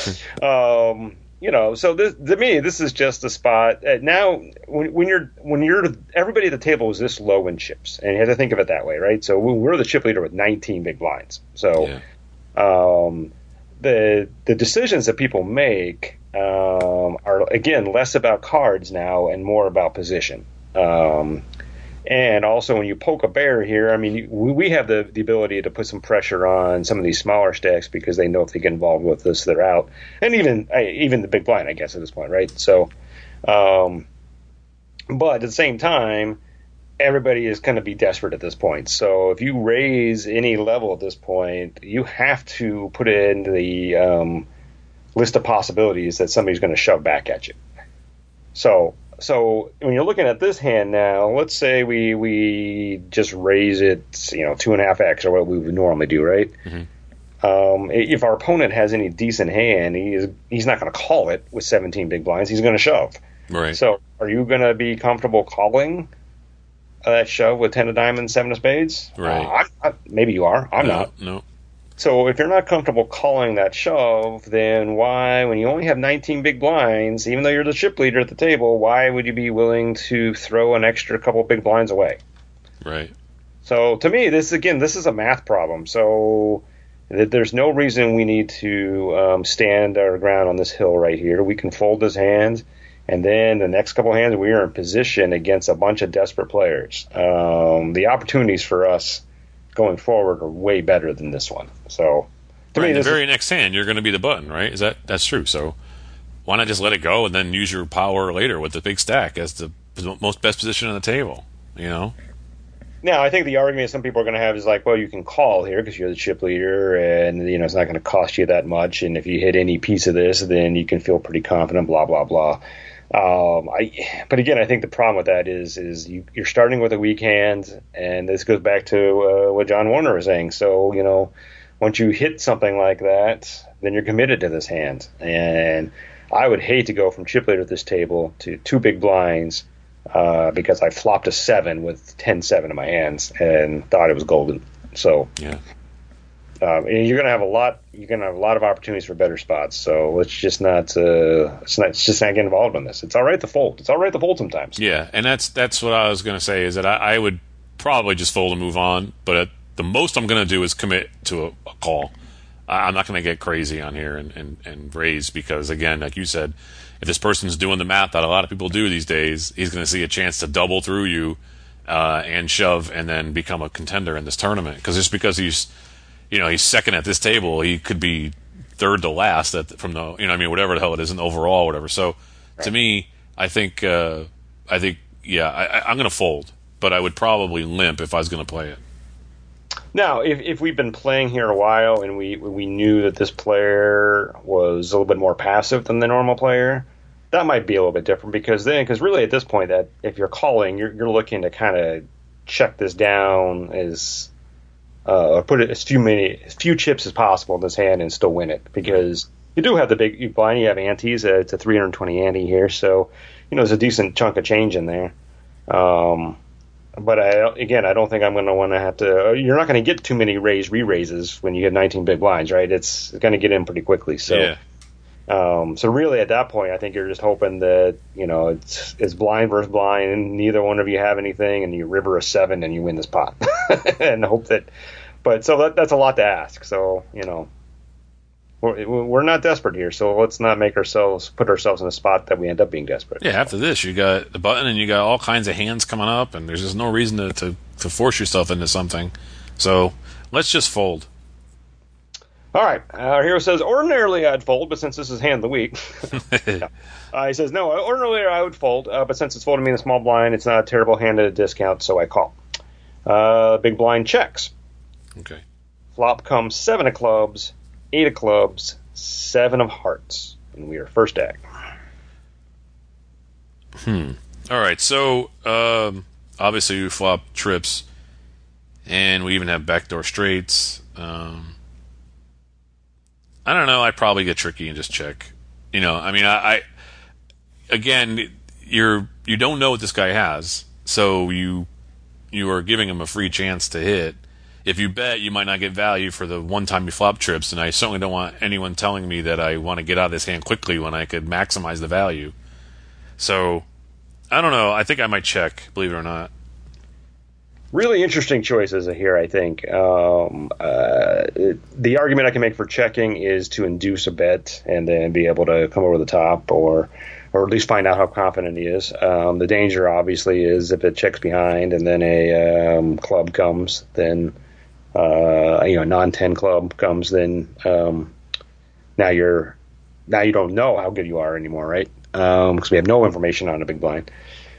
um, you know, so this, to me, this is just a spot. Uh, now, when, when you're when you're everybody at the table is this low in chips, and you have to think of it that way, right? So we're the chip leader with nineteen big blinds. So. Yeah. Um, the the decisions that people make um, are again less about cards now and more about position. Um, and also, when you poke a bear here, I mean, you, we have the, the ability to put some pressure on some of these smaller stacks because they know if they get involved with this, they're out. And even even the big blind, I guess, at this point, right? So, um, but at the same time, everybody is going to be desperate at this point. So if you raise any level at this point, you have to put it in the um, list of possibilities that somebody's going to shove back at you. So so when you're looking at this hand now, let's say we we just raise it, you know, two and a half x or what we would normally do, right? Mm-hmm. Um, if our opponent has any decent hand, he is he's not going to call it with seventeen big blinds. He's going to shove. Right. So are you going to be comfortable calling that shove with ten of diamonds, seven of spades? Right. Uh, I'm not, maybe you are. I'm no, not. No. So if you're not comfortable calling that shove, then why, when you only have nineteen big blinds, even though you're the chip leader at the table, why would you be willing to throw an extra couple big blinds away? Right. So to me, this again, this is a math problem. So th- there's no reason we need to um, stand our ground on this hill right here. We can fold this hand. And then the next couple of hands, we are in position against a bunch of desperate players. Um, the opportunities for us going forward are way better than this one. So, to right, me, the this very is, next hand, you're going to be the button, right? Is that that's true? So, why not just let it go and then use your power later with the big stack as the most best position on the table? You know. Now, I think the argument some people are going to have is like, well, you can call here because you're the chip leader, and you know it's not going to cost you that much. And if you hit any piece of this, then you can feel pretty confident. Blah blah blah. Um, I, but again, I think the problem with that is is you, you're starting with a weak hand, and this goes back to uh, what John Warner was saying. So you know, once you hit something like that, then you're committed to this hand. And I would hate to go from chip leader at this table to two big blinds. Uh, because I flopped a seven with ten seven in my hands and thought it was golden. So yeah, um, and you're gonna have a lot. You're gonna have a lot of opportunities for better spots. So let's just not. Uh, let's not. Let's just not get involved in this. It's all right to fold. It's all right to fold sometimes. Yeah, and that's that's what I was going to say is that I, I would probably just fold and move on. But at the most I'm going to do is commit to a, a call. I, I'm not going to get crazy on here and, and, and raise because again, like you said. If this person's doing the math that a lot of people do these days, he's going to see a chance to double through you uh, and shove and then become a contender in this tournament. Because just because he's, you know, he's second at this table, he could be third to last at the, from the, you know, I mean, whatever the hell it is in overall, whatever. So right. To me, I think, uh, I think, yeah, I, I'm going to fold, but I would probably limp if I was going to play it. Now, if if we've been playing here a while and we we knew that this player was a little bit more passive than the normal player, that might be a little bit different because then, because really at this point, that if you're calling, you're you're looking to kind of check this down as uh, or put it as few many as few chips as possible in this hand and still win it because you do have the big you blind, you have antes, uh, it's a three hundred twenty ante here, so you know there's a decent chunk of change in there. Um, But I, again, I don't think I'm going to want to have to. You're not going to get too many raise re-raises when you get nineteen big blinds, right? It's going to get in pretty quickly. So, yeah. um, so really, at that point, I think you're just hoping that you know it's it's blind versus blind, and neither one of you have anything, and you river a seven, and you win this pot, and hope that. But so that, that's a lot to ask. So you know, we're we're not desperate here, so let's not make ourselves put ourselves in a spot that we end up being desperate. Yeah, after this, you got the button, and you got all kinds of hands coming up, and there's just no reason to, to, to force yourself into something. So let's just fold. All right. Our hero says, ordinarily I'd fold, but since this is hand of the week. uh, he says, no, ordinarily I would fold, uh, but since it's folding me in a small blind, it's not a terrible hand at a discount, so I call. Uh, big blind checks. Okay. Flop comes seven of clubs, eight of clubs, seven of hearts, and we are first deck. Hmm. All right. So um, obviously we flop trips, and we even have backdoor straights. Um, I don't know. I'd probably get tricky and just check. You know, I mean, I, I again, you're you don't know what this guy has, so you you are giving him a free chance to hit. If you bet, you might not get value for the one time you flop trips, and I certainly don't want anyone telling me that I want to get out of this hand quickly when I could maximize the value. So, I don't know. I think I might check, believe it or not. Really interesting choices here, I think. Um, uh, the argument I can make for checking is to induce a bet and then be able to come over the top or or at least find out how confident he is. Um, the danger, obviously, is if it checks behind and then a um, club comes, then... Uh, you know, non ten club comes, then um, now you're now you don't know how good you are anymore, right? Because um, we have no information on a big blind.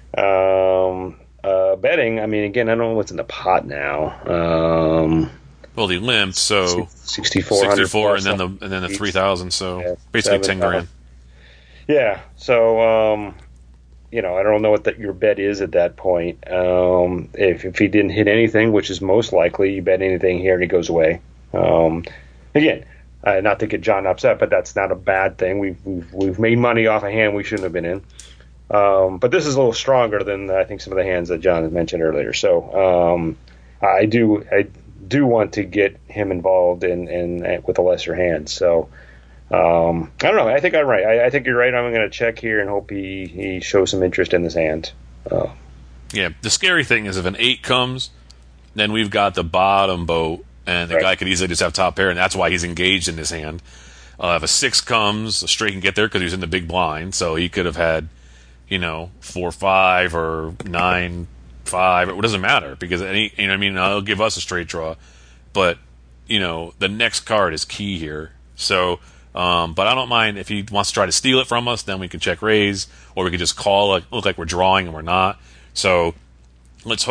Um, uh, betting, I mean, again, I don't know what's in the pot now. Um, well, the limp, so sixty-four, sixty-four, and then the and then the three thousand, so yeah, basically ten grand. Yeah, so. Um, You know, I don't know what the, your bet is at that point. Um, if if he didn't hit anything, which is most likely, you bet anything here and he goes away. Um, again, uh, not to get John upset, but that's not a bad thing. We've we've, we've made money off a hand we shouldn't have been in. Um, but this is a little stronger than I think some of the hands that John had mentioned earlier. So um, I do I do want to get him involved in, in with a lesser hand. So. Um, I don't know. I think I'm right. I, I think you're right. I'm going to check here and hope he, he shows some interest in this hand. Uh, yeah, the scary thing is if an eight comes, then we've got the bottom boat, and the right. guy could easily just have top pair, and that's why he's engaged in this hand. Uh, if a six comes, a straight can get there because he was in the big blind, so he could have had, you know, four five or nine five. It doesn't matter because any, you know, what I mean, it'll give us a straight draw, but you know, the next card is key here. So. Um, but I don't mind if he wants to try to steal it from us, then we can check raise, or we could just call it, look like we're drawing and we're not. So let's hope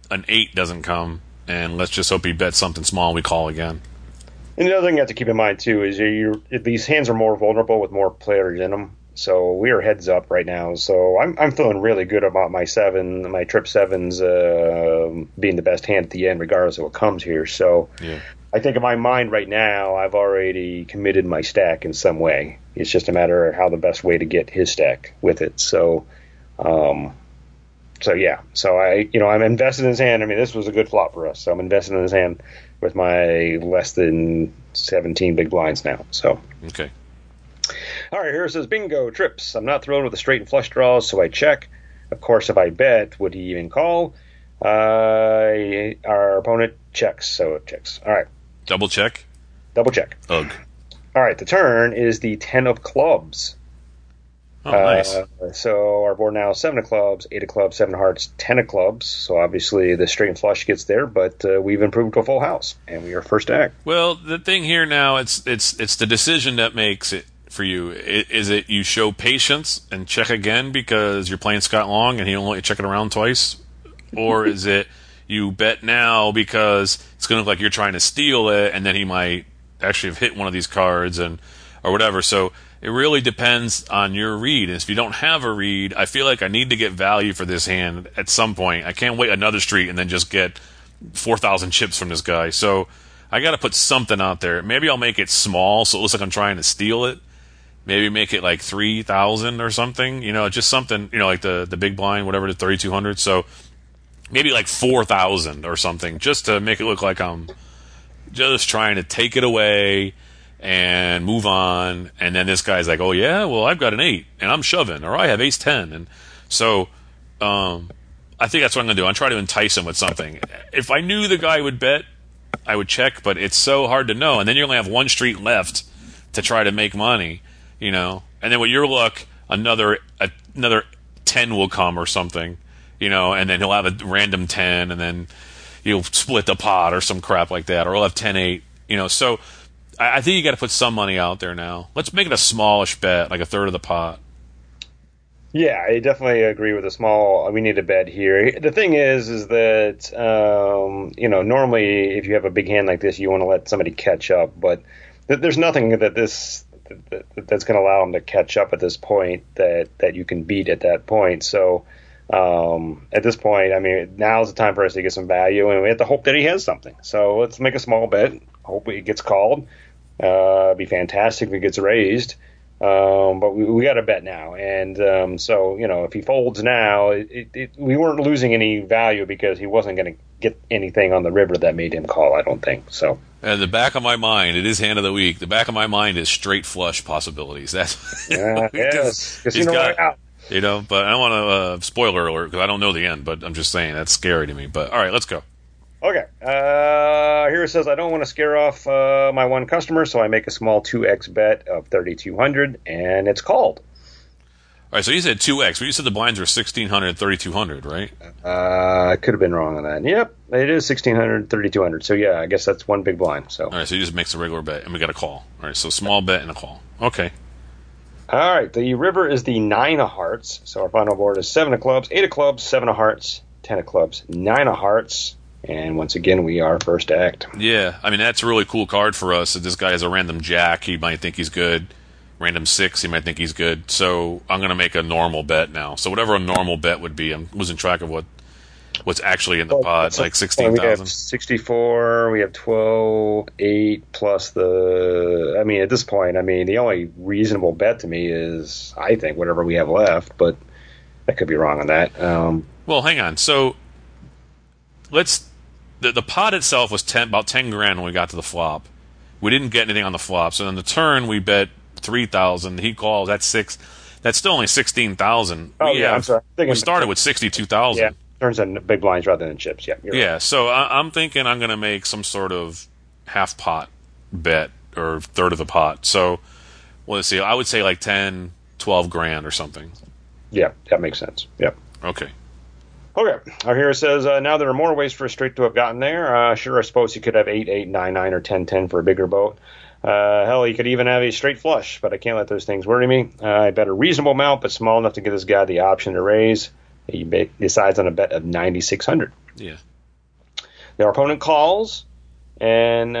an eight doesn't come, and let's just hope he bets something small and we call again. And the other thing you have to keep in mind, too, is you're, these hands are more vulnerable with more players in them. So we are heads up right now. So I'm I'm feeling really good about my seven, my trip sevens uh, being the best hand at the end, regardless of what comes here. So yeah. I think in my mind right now, I've already committed my stack in some way. It's just a matter of how the best way to get his stack with it. So, um, so yeah. So I, you know, I'm invested in his hand. I mean, this was a good flop for us. So I'm invested in his hand with my less than seventeen big blinds now. So okay. All right, here it says, bingo, trips. I'm not thrilled with the straight and flush draws, so I check. Of course, if I bet, would he even call? Uh, our opponent checks, so it checks. All right. Double check? Double check. Ugh. All right, the turn is the ten of clubs. Oh, nice. Uh, so our board now is seven of clubs, eight of clubs, seven of hearts, ten of clubs. So obviously the straight and flush gets there, but uh, we've improved to a full house, and we are first to act. Well, the thing here now, it's it's it's the decision that makes it for you. Is it you show patience and check again because you're playing Scott Long and he don't let you check it around twice? Or is it you bet now because it's going to look like you're trying to steal it and then he might actually have hit one of these cards and or whatever. So it really depends on your read. And if you don't have a read, I feel like I need to get value for this hand at some point. I can't wait another street and then just get four thousand chips from this guy. So I got to put something out there. Maybe I'll make it small so it looks like I'm trying to steal it. Maybe make it like three thousand or something. You know, just something, you know, like the, the big blind, whatever, the thirty-two hundred. So maybe like four thousand or something just to make it look like I'm just trying to take it away and move on, and then this guy's like, oh yeah, well I've got an eight, and I'm shoving, or I have ace ten, and so um, I think that's what I'm going to do. I'm trying to entice him with something. If I knew the guy would bet, I would check, but it's so hard to know, and then you only have one street left to try to make money, you know, and then with your luck, another another ten will come or something, you know, and then he'll have a random ten, and then you'll split the pot or some crap like that, or he'll have ten eight, you know, so I think you got to put some money out there now. Let's make it a smallish bet, like a third of the pot. Yeah, I definitely agree with the small. We need a bet here. The thing is, is that um, you know, normally if you have a big hand like this, you want to let somebody catch up, but th- there's nothing that this that, that's going to allow them to catch up at this point that that you can beat at that point. So um, at this point, I mean, now's the time for us to get some value, and we have to hope that he has something. So let's make a small bet. Hope it gets called. Uh, it'd be fantastic if it gets raised, um, but we, we got to bet now. And um, so, you know, if he folds now, it, it, it, we weren't losing any value because he wasn't going to get anything on the river that made him call, I don't think. So, and the back of my mind, it is hand of the week. The back of my mind is straight flush possibilities. That's yeah, yes, Casino Royale. You know, but I don't want to uh, spoiler alert because I don't know the end. But I'm just saying that's scary to me. But all right, let's go. Okay, uh, here it says, I don't want to scare off uh, my one customer, so I make a small two x bet of thirty-two hundred, and it's called. All right, so you said two x, but you said the blinds were sixteen hundred, thirty-two hundred, right? Uh, I could have been wrong on that. Yep, it is sixteen hundred, thirty-two hundred, so yeah, I guess that's one big blind. So. All right, so you just makes a regular bet, and we got a call. All right, so small bet and a call. Okay. All right, the river is the nine of hearts, so our final board is seven of clubs, eight of clubs, seven of hearts, ten of clubs, nine of hearts. And once again, we are first to act. Yeah, I mean, that's a really cool card for us. If this guy has a random jack, he might think he's good. Random six, he might think he's good. So I'm going to make a normal bet now. So whatever a normal bet would be, I'm losing track of what what's actually in the pot. It's like sixteen thousand. We have sixty-four, we have twelve, eight, plus the... I mean, at this point, I mean, the only reasonable bet to me is, I think, whatever we have left. But I could be wrong on that. Um, well, hang on. So let's... The, the pot itself was ten, about ten grand when we got to the flop. We didn't get anything on the flop. So on the turn, we bet three thousand. He calls. That's six. That's still only sixteen thousand. Oh, yeah, have, I'm sorry. We started with sixty-two thousand. Yeah, turns in big blinds rather than chips. Yeah, you're yeah. Right. So I, I'm thinking I'm going to make some sort of half pot bet or third of the pot. So well, let's see. I would say like ten, twelve grand or something. Yeah, that makes sense. Yep. Okay. Okay, our here says, uh, now there are more ways for a straight to have gotten there. Uh, sure, I suppose he could have eight eight, nine nine, or ten ten for a bigger boat. Uh, hell, he could even have a straight flush, but I can't let those things worry me. Uh, I bet a reasonable amount, but small enough to give this guy the option to raise. He bet, decides on a bet of ninety-six hundred. Yeah. our opponent calls and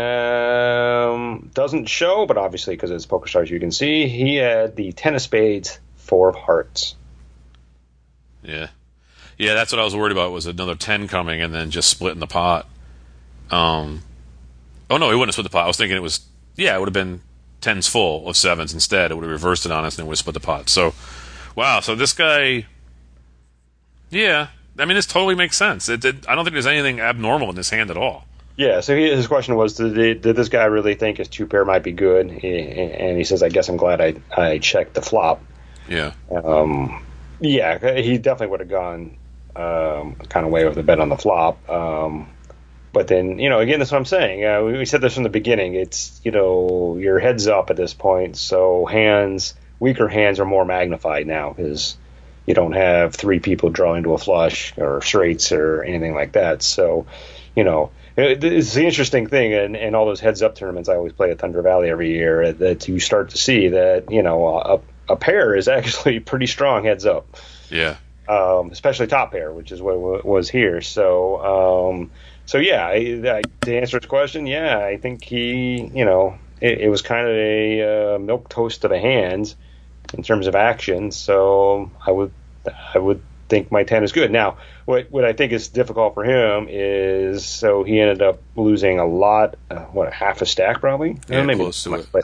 um, doesn't show, but obviously because it's PokerStars you can see, he had the ten of spades, four of hearts. Yeah. Yeah, that's what I was worried about, was another ten coming and then just splitting the pot. Um, oh, no, he wouldn't have split the pot. I was thinking it was, yeah, it would have been tens full of sevens instead. It would have reversed it on us and it would have split the pot. So, wow, so this guy, yeah, I mean, this totally makes sense. It, it, I don't think there's anything abnormal in this hand at all. Yeah, so he, his question was, did, he, did this guy really think his two-pair might be good? He, and he says, I guess I'm glad I, I checked the flop. Yeah. Um, yeah, he definitely would have gone um, kind of way over the bet on the flop. Um, but then, you know, again, that's what I'm saying. Uh, we, we said this from the beginning. It's, you know, your head's up at this point, so hands, weaker hands are more magnified now because you don't have three people drawing to a flush or straights or anything like that. So, you know, it's the interesting thing in, in all those heads-up tournaments I always play at Thunder Valley every year, that you start to see that, you know, a, a pair is actually pretty strong heads-up. Yeah. Um, especially top pair, which is what it was here. So, um, so yeah, I, I, to answer his question, yeah, I think he, you know, it, it was kind of a uh, milquetoast of a hand in terms of action. So I would, I would think my ten is good. Now, what what I think is difficult for him is, so he ended up losing a lot, uh, what, half a stack probably? Yeah, maybe close to it. But,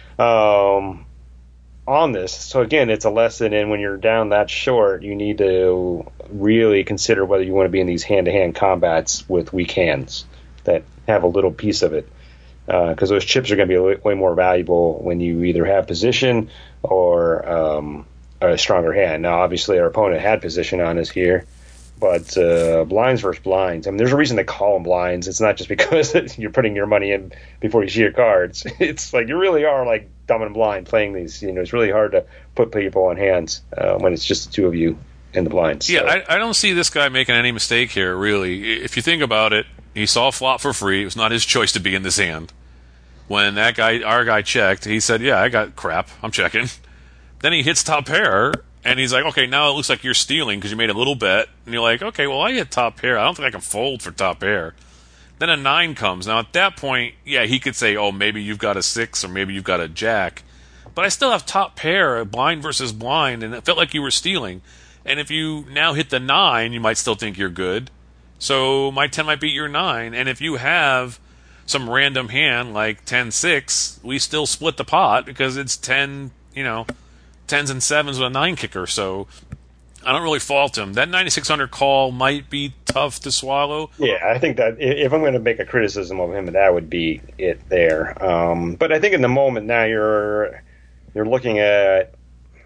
um, on this. So again, it's a lesson in when you're down that short, you need to really consider whether you want to be in these hand-to-hand combats with weak hands that have a little piece of it. Because uh, those chips are going to be way more valuable when you either have position or um, a stronger hand. Now, obviously, our opponent had position on us here, but uh, blinds versus blinds. I mean, there's a reason they call them blinds. It's not just because you're putting your money in before you see your cards. It's like you really are like dumb and blind playing these. You know, it's really hard to put people on hands uh, when it's just the two of you in the blinds. Yeah, so. I, I don't see this guy making any mistake here, really. If you think about it, he saw a flop for free. It was not his choice to be in this hand. When that guy, our guy, checked, he said, yeah, I got crap. I'm checking. Then he hits top pair, and he's like, okay, now it looks like you're stealing because you made a little bet. And you're like, okay, well, I hit top pair. I don't think I can fold for top pair. Then a nine comes. Now, at that point, yeah, he could say, oh, maybe you've got a six or maybe you've got a jack. But I still have top pair, blind versus blind, and it felt like you were stealing. And if you now hit the nine, you might still think you're good. So my ten might beat your nine. And if you have some random hand like ten six, we still split the pot because it's ten, you know, tens and sevens with a nine kicker. So I don't really fault him. That ninety-six hundred call might be tough to swallow. Yeah, I think that if I'm going to make a criticism of him, that would be it there. Um, but I think in the moment now you're you're looking at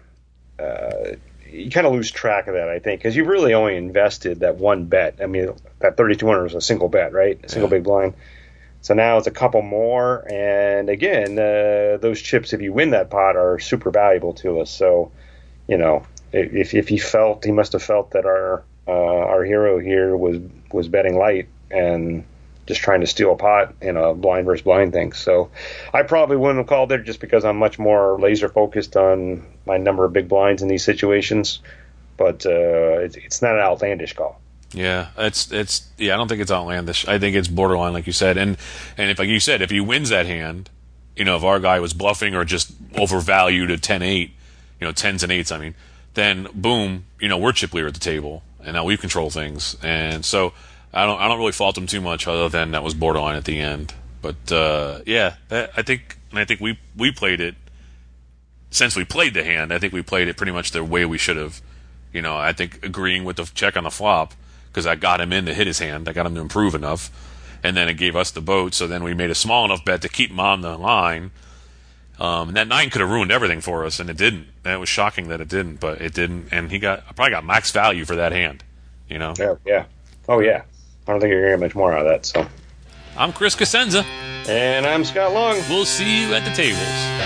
uh, you kind of lose track of that, I think, because you really only invested that one bet. I mean, that thirty-two hundred was a single bet, right? A single yeah. big blind. So now it's a couple more, and again, uh, those chips, if you win that pot, are super valuable to us. So, you know, if if he felt, he must have felt that our uh, our hero here was was betting light and just trying to steal a pot in a blind versus blind thing. So I probably wouldn't have called it just because I'm much more laser focused on my number of big blinds in these situations. But uh, it's, it's not an outlandish call. Yeah, it's it's yeah. I don't think it's outlandish. I think it's borderline, like you said. And and if, like you said, if he wins that hand, you know, if our guy was bluffing or just overvalued at ten eight, you know, tens and eights, I mean, then boom, you know, we're chip leader at the table, and now we control things. And so I don't I don't really fault him too much, other than that was borderline at the end. But uh, yeah, that, I think and I think we we played it since we played the hand. I think we played it pretty much the way we should have. You know, I think agreeing with the check on the flop, because I got him in to hit his hand. I got him to improve enough. And then it gave us the boat, so then we made a small enough bet to keep him on the line. Um, and that nine could have ruined everything for us, and it didn't. And it was shocking that it didn't, but it didn't. And he got I probably got max value for that hand, you know? Yeah, yeah. Oh, yeah. I don't think you're going to get much more out of that. So I'm Chris Cosenza. And I'm Scott Long. We'll see you at the tables.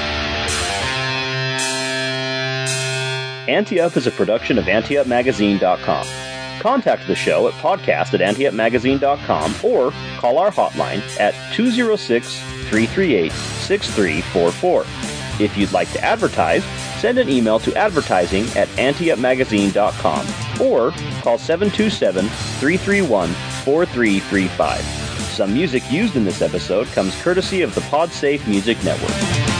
Ante-Up is a production of ante up magazine dot com. Contact the show at podcast at ante up magazine dot com or call our hotline at two oh six, three three eight, six three four four. If you'd like to advertise, send an email to advertising at ante up magazine dot com or call seven two seven, three three one, four three three five. Some music used in this episode comes courtesy of the PodSafe Music Network.